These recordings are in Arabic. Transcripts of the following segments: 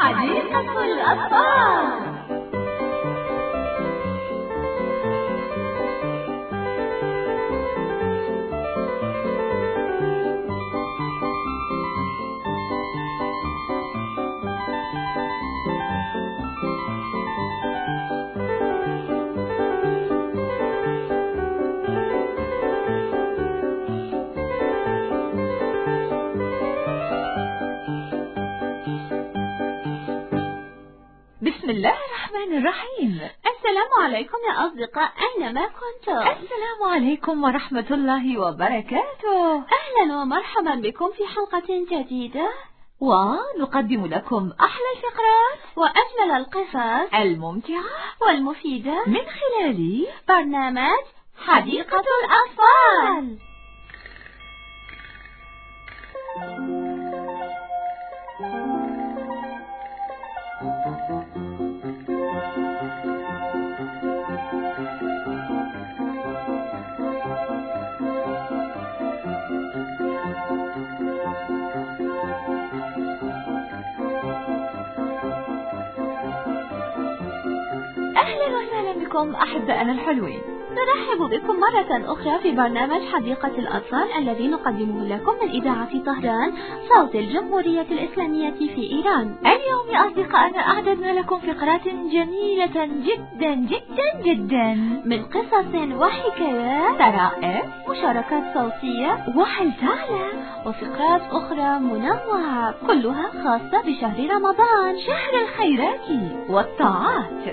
حديقة الأطفال. بسم الله الرحمن الرحيم. السلام عليكم يا أصدقاء أينما كنتم. السلام عليكم ورحمة الله وبركاته. أهلا ومرحبا بكم في حلقة جديدة، ونقدم لكم أحلى الفقرات وأجمل القصص الممتعة والمفيدة من خلال برنامج حديقة الأطفال. أهلا وسهلا بكم أحبائنا الحلوين. نرحب بكم مرة أخرى في برنامج حديقة الأطفال الذي نقدمه لكم من إذاعة طهران صوت الجمهورية الإسلامية في إيران. اليوم يا أصدقائنا أعددنا لكم فقرات جميلة جدا جدا جدا، من قصص وحكايات، طرائف، مشاركات صوتية، وهل تعلم، وفقرات أخرى منوعة كلها خاصة بشهر رمضان، شهر الخيرات والطاعات.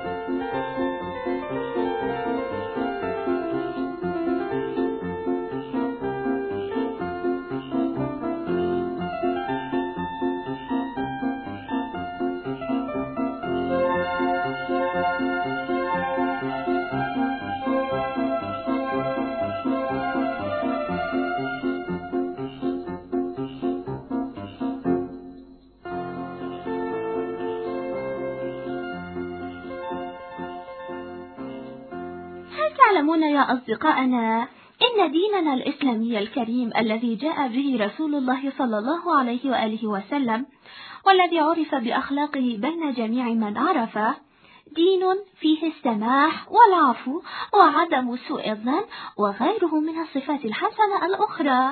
تعلمون يا أصدقائنا إن ديننا الإسلامي الكريم الذي جاء به رسول الله صلى الله عليه وآله وسلم، والذي عرف بأخلاقه بين جميع من عرفه، دين فيه السماح والعفو وعدم سوء الظن وغيره من الصفات الحسنة الأخرى.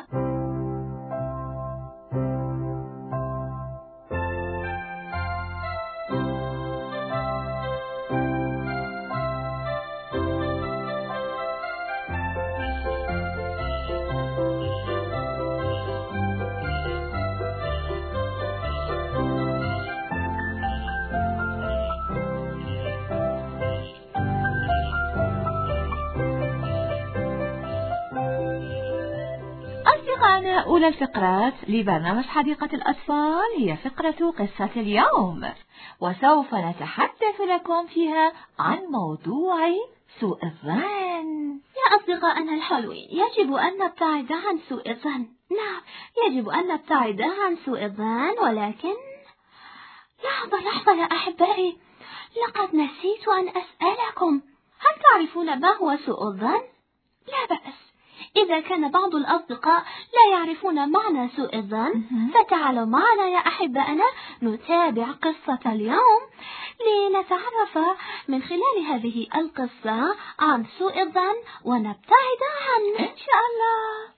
أصدقائنا، أولى الفقرات لبرنامج حديقة الأطفال هي فقرة قصة اليوم، وسوف نتحدث لكم فيها عن موضوع سوء الظن. يا أصدقائنا الحلوين، يجب أن نبتعد عن سوء الظن. نعم، يجب أن نبتعد عن سوء الظن، ولكن لحظة يا أحبائي، لقد نسيت أن أسألكم، هل تعرفون ما هو سوء الظن؟ لا بأس، إذا كان بعض الأصدقاء لا يعرفون معنى سوء الظن، فتعالوا معنا يا أحبائنا نتابع قصة اليوم لنتعرف من خلال هذه القصة عن سوء الظن ونبتعد عنه إن شاء الله.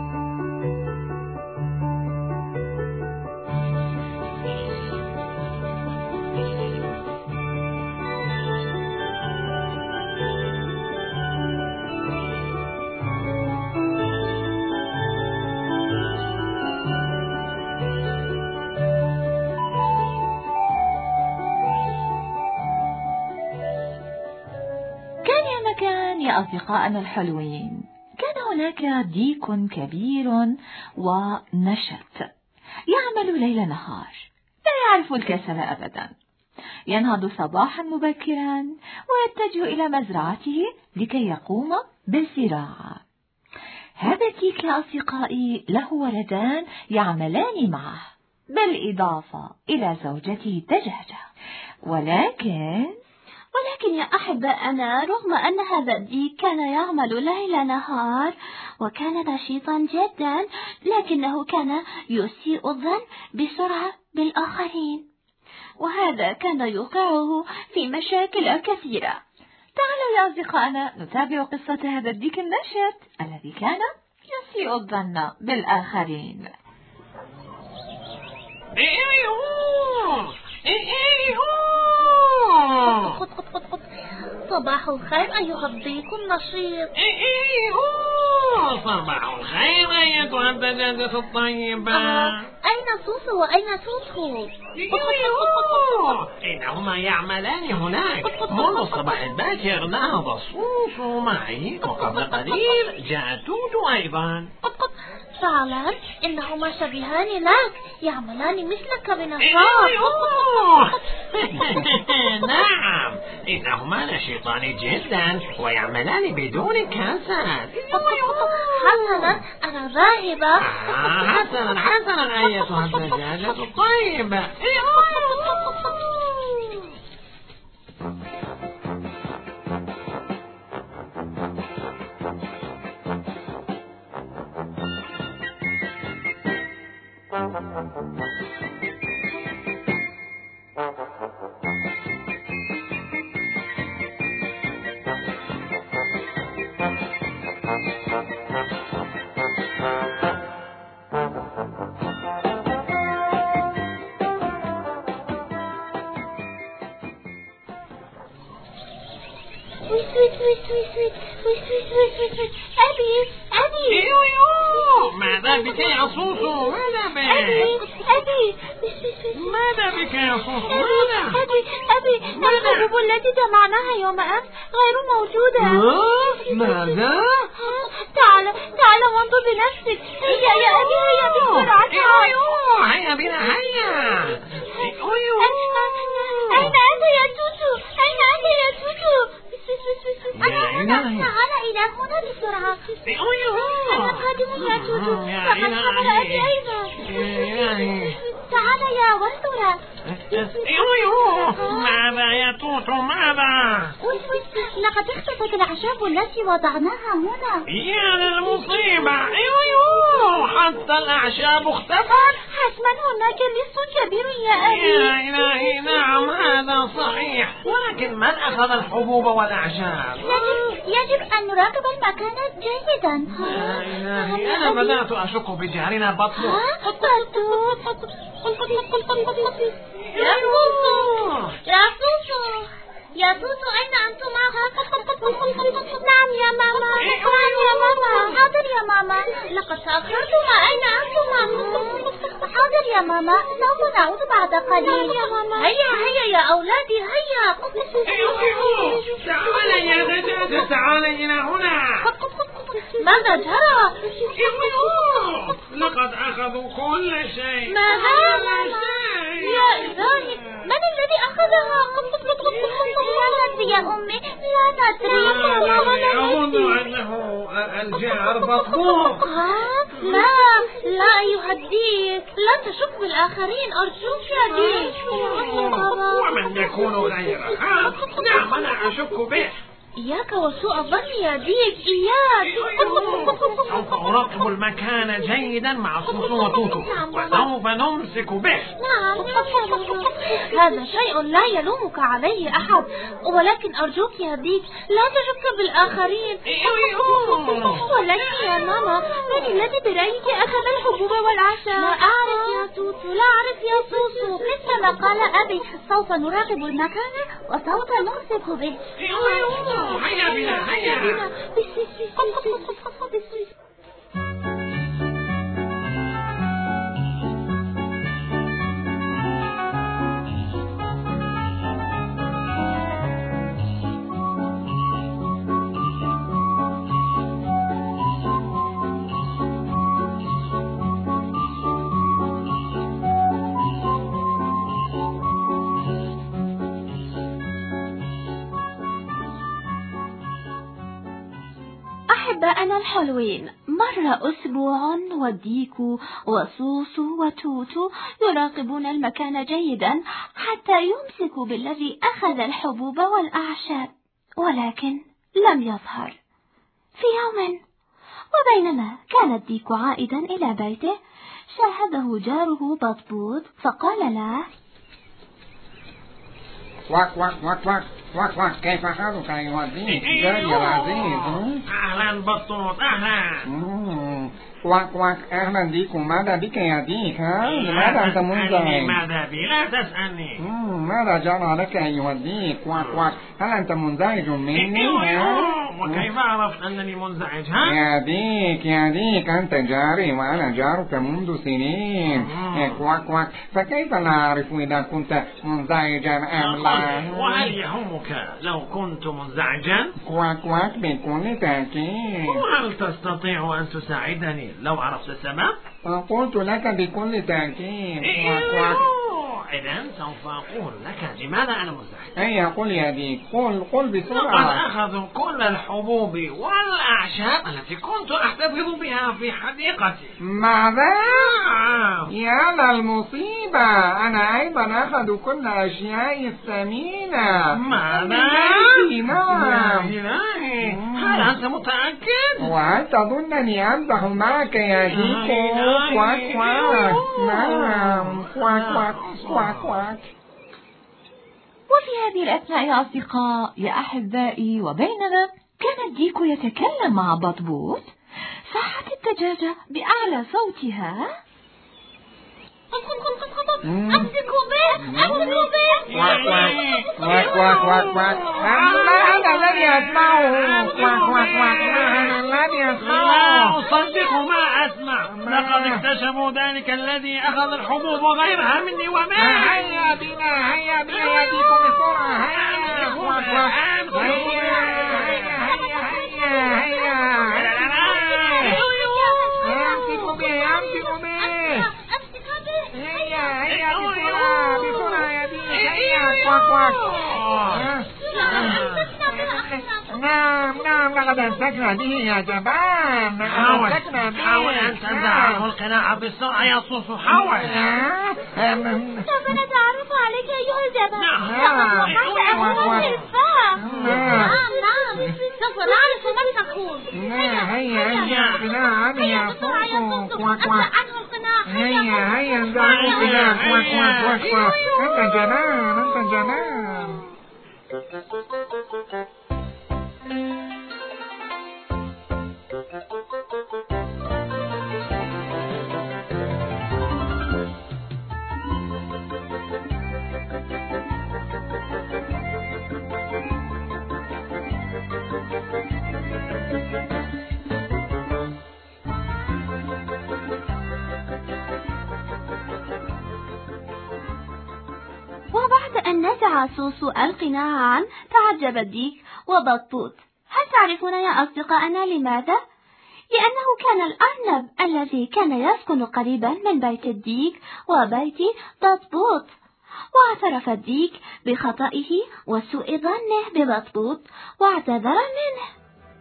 يا أصدقائنا الحلوين، كان هناك ديك كبير ونشط يعمل ليل نهار، لا يعرف الكسل أبدا. ينهض صباحا مبكرا ويتجه إلى مزرعته لكي يقوم بالزراعة. هذا الديك يا أصدقائي له ولدان يعملان معه، بالإضافة إلى زوجته دجاجة. ولكن يا أحبائنا، رغم أن هذا الديك كان يعمل ليل نهار وكان نشيطا جدا، لكنه كان يسيء الظن بسرعة بالآخرين. وهذا كان يوقعه في مشاكل كثيرة. تعالوا يا أصدقائنا نتابع قصة هذا الديك النشط الذي كان يسيء الظن بالآخرين. صباح الخير أيها الضيف النشيط. صباح الخير أيتها الدجاجة الطيبة. أين سوسو وأين توتو؟ إنهما يعملان هناك منذ الصباح الباكر. نهض سوسو معي وقبل قليل جاء توتو أيضا. فعلا إنهما شبيهان لك، يعملان مثلك بنشاط. نعم إنهما نشيطان جدا ويعملان بدون كسل. حسنا أنا ذاهبة. حسنا أيتها الدجاجة الطيبة. أبي ماذا بك يا سوسو؟ ماذا بك يا سوسو؟ أبي الحبوب التي جمعناها يوم أمس غير موجودة. ماذا؟ تعال وانظر بنفسك. هيا يا أبي، هيا بسرعة. هيا بنا هيا. أين أنت يا توتو؟ تعال إلى هنا بسرعة. أنا قادم يا توتو. لقد حمل أبي أيضا. تعال يا وانظر. ماذا يا توتو ماذا؟ لقد اختفت الأعشاب التي وضعناها هنا. يا للمصيبة. حتى الأعشاب اختفت. حتما هناك لص كبير يا أبي. يا إلهي نعم هذا صحيح، ولكن من أخذ الحبوب والأعشاب؟ يجب أن نراقب المكان جيدا. يا إلهي أنا بدأت أشك بجارنا بطلو. يا سوسو أين أنتما؟ نعم يا ماما. حاضر يا ماما. لقد تأخرتما. أين أنتما؟ حاضر يا ماما، سوف نعود بعد قليل. هيا يا أولادي هيا. تعالي يا دجاجة تعالي إلى هنا. ماذا جرى؟ لقد أخذوا كل شيء. ماذا؟ يا إلهي من الذي أخذها؟ يا أمي لا ندري. أظن أنه الجار بطبوق. لا أيها الديك، لا تشك بالآخرين أرجوك يا ديك. ومن يكون غيرك؟ نعم أنا أشك به. إياك وسوء الظن يا ديك، إياك. سوف أراقب المكان جيدا مع سوسو وتوتو وسوف نمسك به. نعم هذا شيء لا يلومك عليه أحد، ولكن أرجوك يا ديك لا تشك بالآخرين. ولكن يا ماما من الذي برأيك أخذ الحبوب والأعشاب؟ لا أعرف يا توتو، لا أعرف يا سوسو. مثل ما قال أبي سوف نراقب المكان وسوف نمسك به. هيا بنا هيا. أحبائنا الحلوين، مر أسبوع والديك وسوسو وتوتو يراقبون المكان جيدا حتى يمسكوا بالذي أخذ الحبوب والأعشاب، ولكن لم يظهر. في يوم وبينما كان الديك عائدا إلى بيته شاهده جاره بطبوط فقال له: كواك كواك كواك كواك كواك كواك. كيف حالك أيها الضيف جاري العزيز؟ أهلا بطوط أهلا. كواك كواك أهلا بكم. ماذا بك يا ديك؟ لماذا أنت منزعج؟ ماذا بي؟ لا تسألني. ماذا جرى لك أيها الديك؟ كواك كواك. هل أنت منزعج مني؟ وكيف عرفت أنني منزعج ها؟ يا ديك أنت جاري وأنا جارك منذ سنين. كواك كواك. فكيف نعرف إذا كنت منزعجا أم لا؟ وهل يهمك لو كنت منزعجا؟ كواك كواك بكل تأكيد. وهل تستطيع أن تساعدني لو عرفت السبب؟ قلت لك بكل تأكيد. كواك كواك. إذن سوف أقول لك لماذا أنا منزعج. هيا قل يا ديك، قل بسرعة. لقد أخذوا كل الحبوب والأعشاب التي كنت أحتفظ بها في حديقتي. ماذا؟ يا للمصيبة، أنا أيضا أخذوا كل أشياء الثمينة. ماذا؟ نعم. إلهي، هل أنت متأكد؟ وهل تظنني أمزح معك يا ديك؟ كواك كواك. نعم كواك كواك كواك كواك. وفي هذه الأثناء يا أصدقاء يا أحبائي، وبينما كان الديك يتكلم مع بطبوط، صاحت الدجاجة بأعلى صوتها: أمسكوا به أمسكوا به. كواك كواك كواك كواك كواك. أنا الذي أسمعه. كواك كواك كواك. أنا الذي أسمعه. لا أصدق ما أسمع. لقد اكتشفوا ذلك الذي أخذ الحبوب وغيرها مني ومن. هيا بنا يا ديك بسرعة. هيا كواك كواك. هيا أمسكوا به. هيا بسرعة يا ديك. هيا كواك كواك. نعم لقد أمسكنا به يا جبان. حاول أن تنزع القناع بسرعة يا صوصو. حاول. سوف نتعرف عليك أيها الجبان. نعم. سوف نعرف من تكون. هيا بنا يا صوصو. كواك كواك. عنه القناع. هيا انزع القناع. كواك كواك كواك. أنت جبان. وبعد أن نزع صوصو القناع تعجب الديك وبطبوط. هل تعرفون يا أصدقائنا لماذا؟ لأنه كان الأرنب الذي كان يسكن قريبا من بيت الديك وبيت بطبوط. واعترف الديك بخطئه وسوء ظنه ببطبوط واعتذر منه.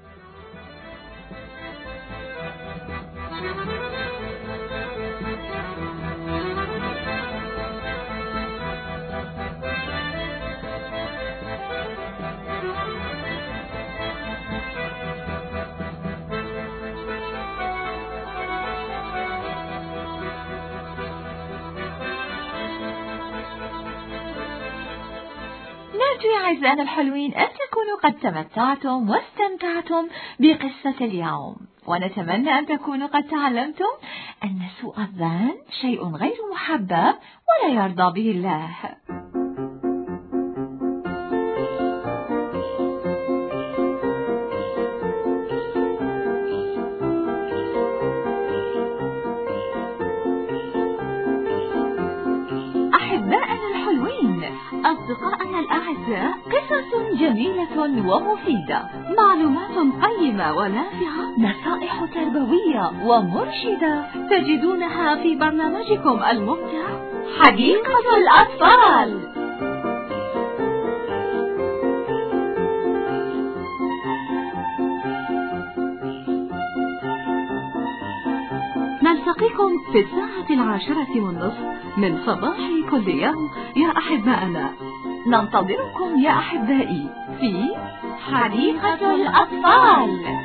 نرجو يا أعزائنا الحلوين أن تكونوا قد تمتعتم واستمتعتم بقصة اليوم، ونتمنى أن تكونوا قد تعلمتم أن سوء الظن شيء غير محبب ولا يرضى به الله. أحبائنا الحلوين، أصدقائنا الأعزاء، قصص جميلة ومفيدة، معلومات قيمة ونافعة، نصائح تربوية ومرشدة تجدونها في برنامجكم الممتع حديقة الأطفال. نلتقيكم في 10:10 من صباح كل يوم يا أحبائنا. ننتظركم يا أحبائي في حديقة الأطفال.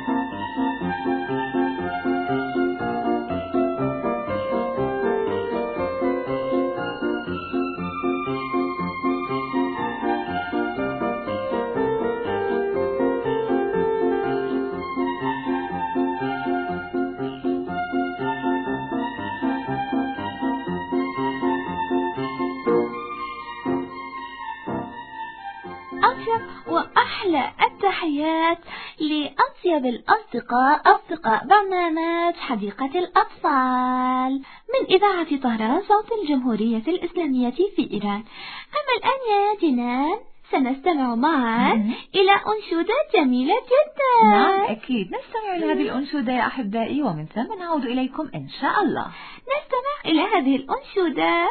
أحلى التحيات لأطيب الأصدقاء، أصدقاء برنامج حديقة الأطفال من إذاعة طهران صوت الجمهورية الإسلامية في إيران. أما الآن يا جنان سنستمع معا إلى أنشودة جميلة جدا. نعم أكيد، نستمع إلى هذه الأنشودة يا أحبائي، ومن ثم نعود إليكم إن شاء الله. نستمع إلى هذه الأنشودة.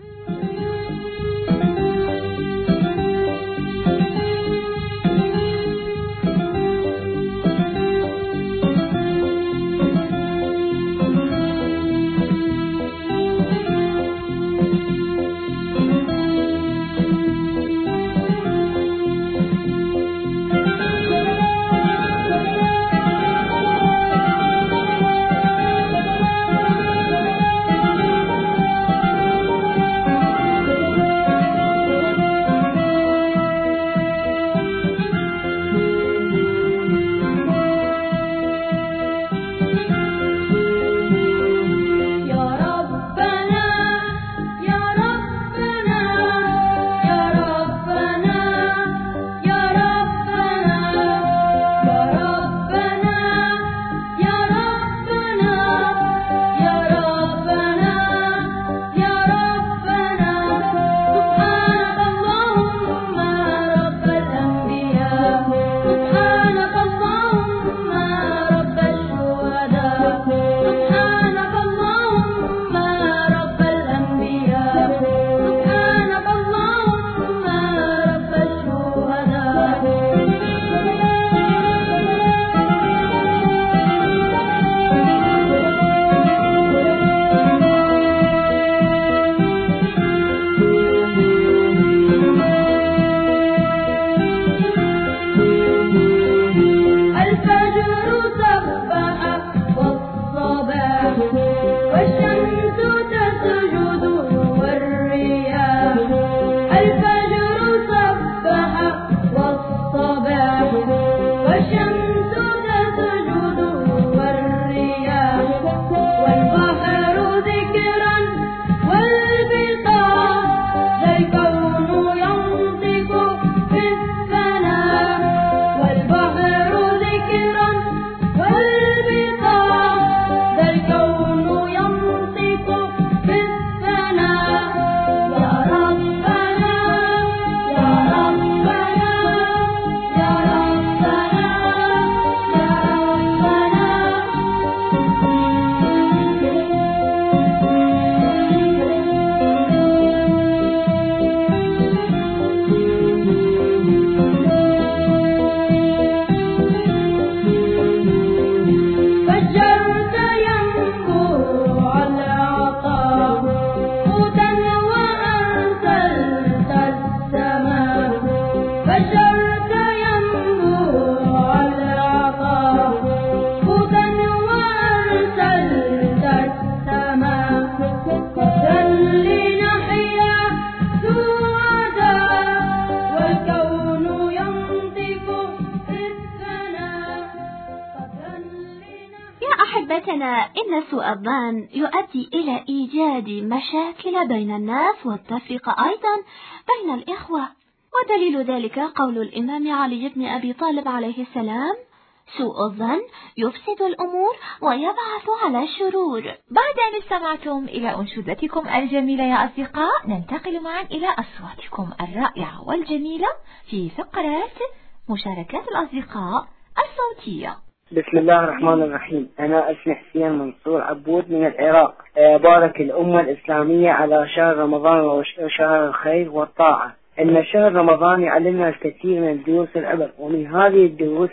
إن سوء الظن يؤدي إلى إيجاد مشاكل بين الناس والتفرقة أيضا بين الإخوة، ودليل ذلك قول الإمام علي بن أبي طالب عليه السلام: سوء الظن يفسد الأمور ويبعث على الشرور. بعد أن استمعتم إلى أنشودتكم الجميلة يا أصدقاء، ننتقل معا إلى أصواتكم الرائعة والجميلة في فقرات مشاركات الأصدقاء الصوتية. بسم الله الرحمن الرحيم. أنا اسمي حسين منصور عبود من العراق. بارك الأمة الإسلامية على شهر رمضان وشهر الخير والطاعة. إن شهر رمضان يعلمنا الكثير من الدروس العبر، ومن هذه الدروس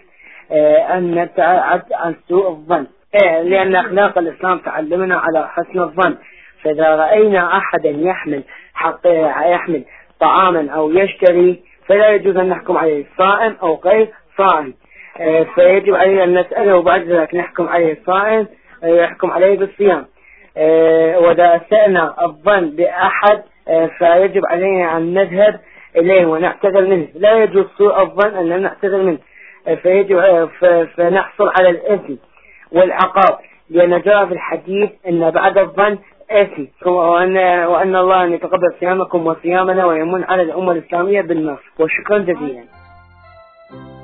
أن نبتعد عن سوء الظن، لأن أخلاق الإسلام تعلمنا على حسن الظن. فإذا رأينا أحدا يحمل طعاما أو يشتري، فلا يجوز أن نحكم عليه صائم أو غير صائم، فيجب علينا أن نسأله، وبعد ذلك نحكم عليه صائم يحكم عليه بالصيام. وإذا سألنا الظن بأحد فيجب علينا أن نذهب إليه ونعتذر منه، لا يجوز سوء الظن أن نعتذر منه، فيجب فنحصل على الإثم والعقاب، لأن جاء في الحديث أن بعد الظن إثم، وأن الله أن يتقبل صيامكم وصيامنا ويمن على الأمة الإسلامية بالنصر. وشكرا جزيلا.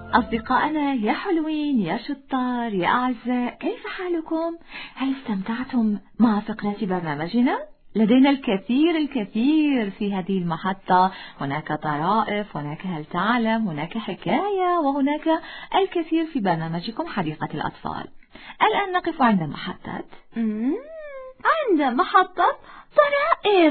أصدقائنا يا حلوين يا شطار يا أعزاء، كيف حالكم؟ هل استمتعتم مع فقرة برنامجنا؟ لدينا الكثير في هذه المحطة، هناك طرائف، هناك هل تعلم، هناك حكاية، وهناك الكثير في برنامجكم حديقة الأطفال. الآن نقف عند محطة طرائف.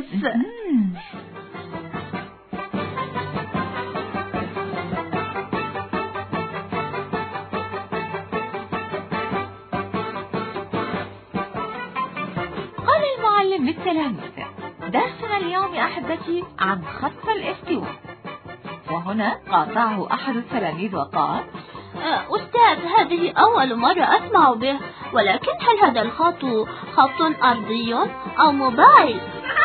قال المعلم للتلاميذ: درسنا اليوم يا أحبتي عن خط الاستواء. وهنا قاطعه أحد التلاميذ وقال: أستاذ، هذه أول مرة أسمع به، ولكن هل هذا الخط خط أرضي أو موبايل؟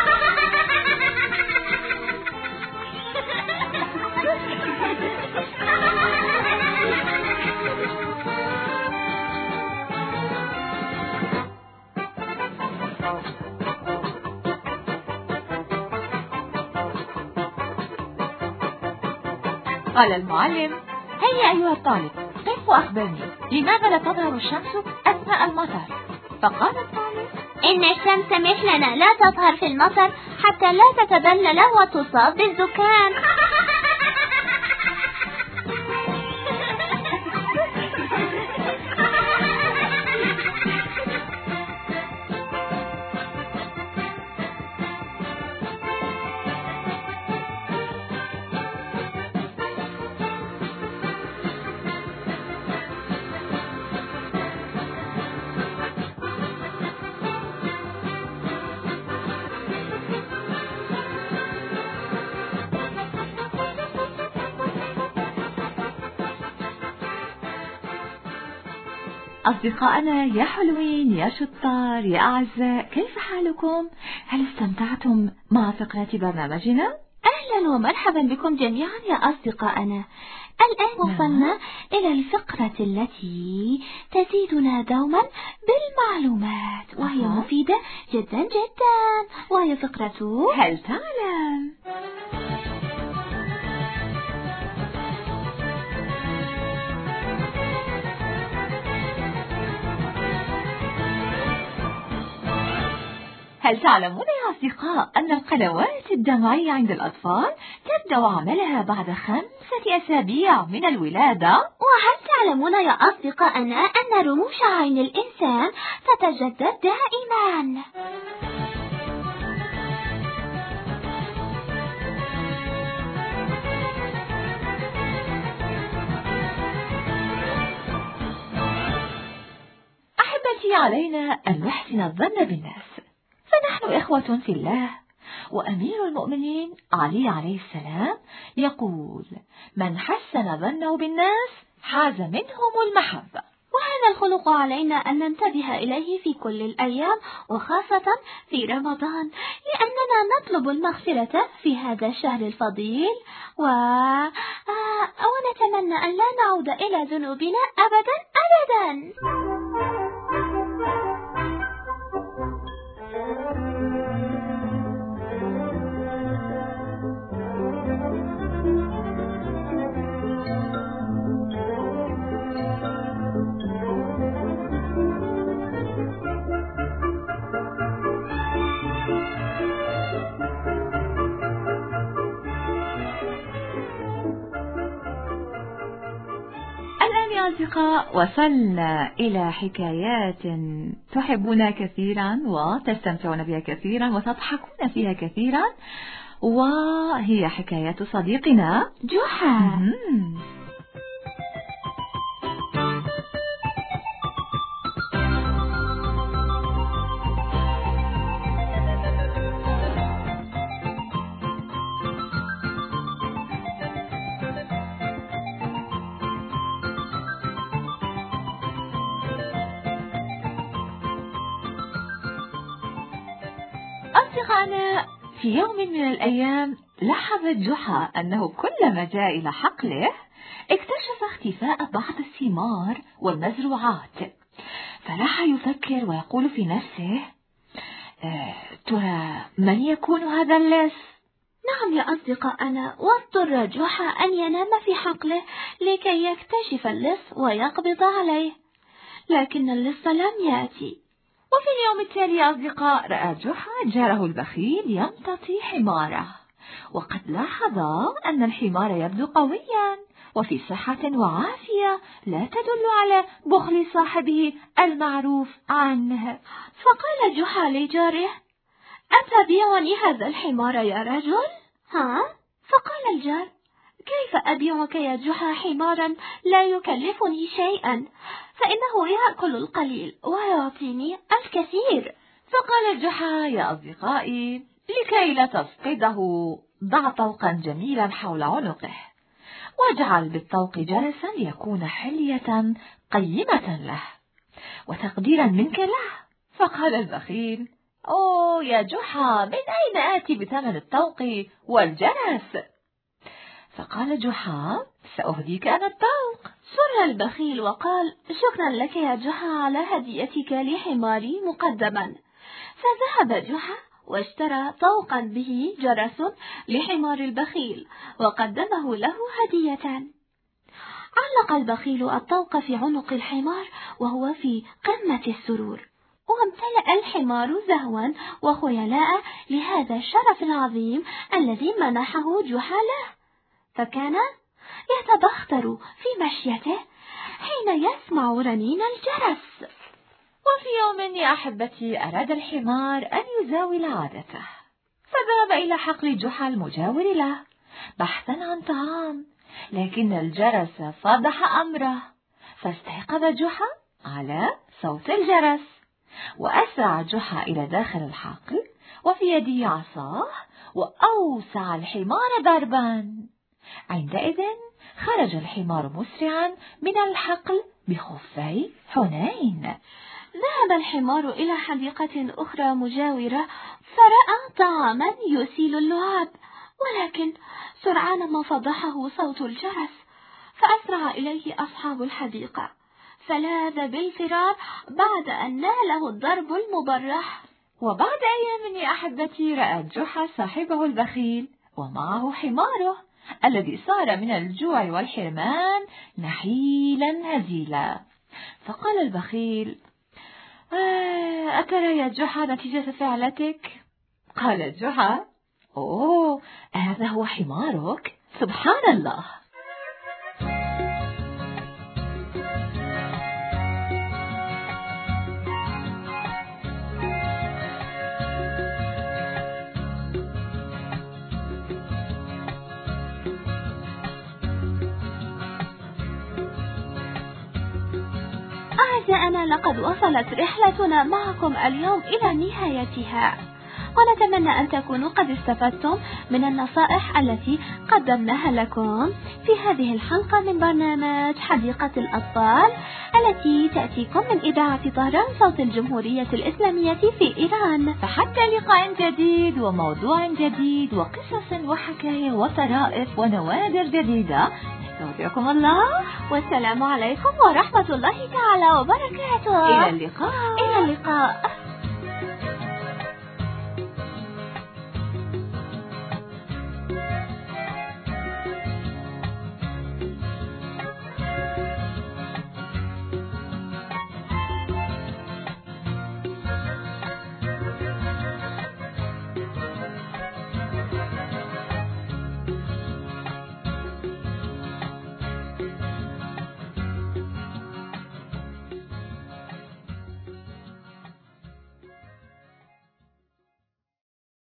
قال المعلم: هيا أيها الطالب، قف وأخبرني، لماذا لا تظهر الشمس أثناء المطر؟ فقال الطالب: إن الشمس مثلنا لا تظهر في المطر حتى لا تتبلل وتصاب بالزكام. أصدقائنا يا حلوين يا شطار يا أعزاء، كيف حالكم؟ هل استمتعتم مع فقرة برنامجنا؟ أهلا ومرحبا بكم جميعا يا أصدقائنا. الآن وصلنا إلى الفقرة التي تزيدنا دوما بالمعلومات، وهي مفيدة جدا وهي فقرة هل تعلم؟ هل تعلمون يا أصدقاء أن القنوات الدمعية عند الأطفال تبدأ عملها بعد 5 أسابيع من الولادة؟ وهل تعلمون يا أصدقائنا أن رموش عين الإنسان تتجدد دائما؟ أحبتي، علينا أن نحسن الظن بالناس، فنحن إخوة في الله. وأمير المؤمنين علي عليه السلام يقول: من حسن ظنه بالناس حاز منهم المحبة. وهذا الخلق علينا أن ننتبه إليه في كل الأيام، وخاصة في رمضان، لأننا نطلب المغفرة في هذا الشهر الفضيل، ونتمنى أن لا نعود إلى ذنوبنا أبدا. أصدقاء، وصلنا إلى حكايات تحبونها كثيرا وتستمتعون بها كثيرا وتضحكون فيها كثيرا، وهي حكايات صديقنا جحا. أصدقائنا، في يوم من الأيام لاحظت جحا أنه كلما جاء إلى حقله اكتشف اختفاء بعض الثمار والمزروعات، فراح يفكر ويقول في نفسه: ترى من يكون هذا اللص؟ نعم يا أصدقائنا، واضطر جحا أن ينام في حقله لكي يكتشف اللص ويقبض عليه، لكن اللص لم يأتي. وفي اليوم التالي يا أصدقاء، رأى جحا جاره البخيل يمتطي حماره، وقد لاحظ أن الحمار يبدو قويا وفي صحة وعافية لا تدل على بخل صاحبه المعروف عنه. فقال جحا لجاره: أتبيعني هذا الحمار يا رجل؟ ها؟ فقال الجار: كيف أبيعك يا جحا حمارا لا يكلفني شيئا، فإنه يأكل القليل ويعطيني الكثير. فقال جحا: يا أصدقائي، لكي لا تفقده ضع طوقا جميلا حول عنقه، واجعل بالطوق جرسا يكون حلية قيمة له وتقديرا منك له. فقال البخيل: أوه يا جحا، من أين آتي بثمن الطوق والجرس؟ فقال جحا: سأهديك أنا الطوق. سر البخيل وقال: شكرا لك يا جحا على هديتك لحماري مقدما. فذهب جحا واشترى طوقا به جرس لحمار البخيل وقدمه له هدية. علق البخيل الطوق في عنق الحمار وهو في قمة السرور، وامتلأ الحمار زهوا وخيلاء لهذا الشرف العظيم الذي منحه جحا له، فكان يتبختر في مشيته حين يسمع رنين الجرس. وفي يوم يا أحبتي، أراد الحمار أن يزاول عادته، فذهب إلى حقل جحا المجاور له بحثا عن طعام، لكن الجرس فضح أمره، فاستيقظ جحا على صوت الجرس، وأسرع جحا إلى داخل الحقل وفي يده عصاه وأوسع الحمار ضربا. عندئذ خرج الحمار مسرعا من الحقل بخفي حنين. ذهب الحمار إلى حديقة أخرى مجاورة فرأى طعاما يسيل اللعاب، ولكن سرعان ما فضحه صوت الجرس، فأسرع إليه أصحاب الحديقة، فلاذ بالفرار بعد أن ناله الضرب المبرح. وبعد أيام يا أحبتي، رأى جحا صاحبه البخيل ومعه حماره الذي صار من الجوع والحرمان نحيلا هزيلا. فقال البخيل: أترى يا جحا نتيجة فعلتك؟ قال جحا: أوه، هذا هو حمارك؟ سبحان الله. أعزائنا، لقد وصلت رحلتنا معكم اليوم إلى نهايتها، ونتمنى أن تكونوا قد استفدتم من النصائح التي قدمناها لكم في هذه الحلقة من برنامج حديقة الأطفال التي تأتيكم من إذاعة طهران صوت الجمهورية الإسلامية في إيران. فحتى لقاء جديد وموضوع جديد وقصص وحكاية وطرائف ونوادر جديدة، نستودعكم الله، والسلام عليكم ورحمة الله تعالى وبركاته. إلى اللقاء. إلى اللقاء.